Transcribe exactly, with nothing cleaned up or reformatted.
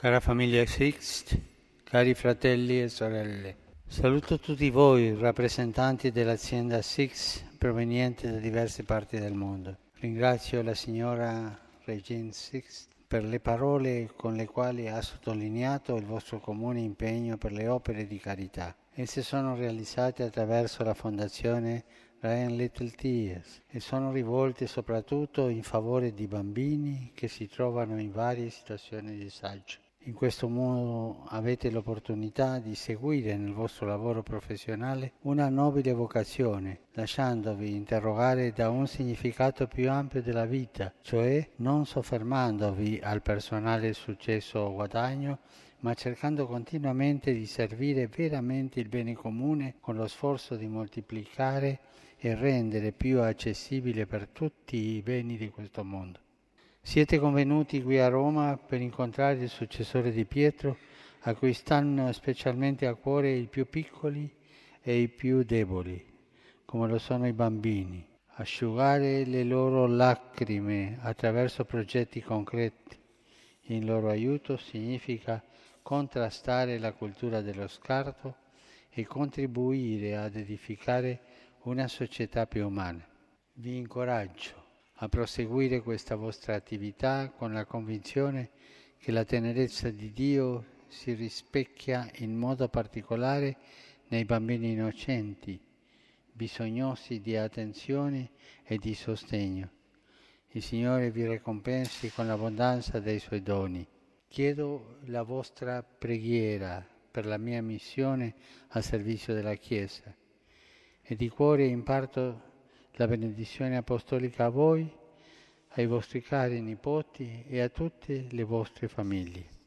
Cara famiglia Sixt, cari fratelli e sorelle, saluto tutti voi rappresentanti dell'azienda Sixt provenienti da diverse parti del mondo. Ringrazio la signora Regine Sixt per le parole con le quali ha sottolineato il vostro comune impegno per le opere di carità. Esse sono realizzate attraverso la fondazione Ryan Little Tears e sono rivolte soprattutto in favore di bambini che si trovano in varie situazioni di disagio. In questo modo avete l'opportunità di seguire nel vostro lavoro professionale una nobile vocazione, lasciandovi interrogare da un significato più ampio della vita, cioè non soffermandovi al personale successo o guadagno, ma cercando continuamente di servire veramente il bene comune con lo sforzo di moltiplicare e rendere più accessibile per tutti i beni di questo mondo. Siete convenuti qui a Roma per incontrare il successore di Pietro, a cui stanno specialmente a cuore i più piccoli e i più deboli, come lo sono i bambini. Asciugare le loro lacrime attraverso progetti concreti in loro aiuto significa contrastare la cultura dello scarto e contribuire ad edificare una società più umana. Vi incoraggio a proseguire questa vostra attività con la convinzione che la tenerezza di Dio si rispecchia in modo particolare nei bambini innocenti, bisognosi di attenzione e di sostegno. Il Signore vi ricompensi con l'abbondanza dei Suoi doni. Chiedo la vostra preghiera per la mia missione al servizio della Chiesa e di cuore imparto la benedizione apostolica a voi, ai vostri cari nipoti e a tutte le vostre famiglie.